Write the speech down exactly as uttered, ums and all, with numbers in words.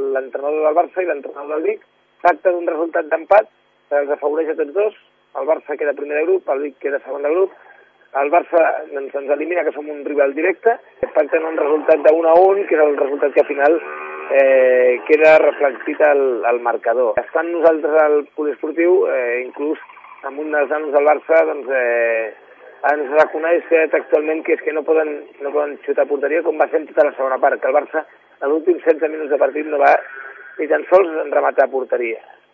l'entrenador del Barça i l'entrenador del Vic. Tracta d'un resultat d'empat que els afavoreix a tots dos. El Barça queda primer de grup, el Vic queda segon de grup. El Barça doncs, ens elimina, que som un rival directe. Pacten un resultat de un a un, que és el resultat que al final eh, queda reflectit al, al marcador. Estant nosaltres al poliesportiu, eh, inclús amb un dels nanos del Barça, doncs, eh, ens reconeix textualment que és que no poden, no poden xutar a porteria, com va ser en tota la segona part, que el Barça, en els últims setze minuts de partit, no va ni tan sols rematar a porteria.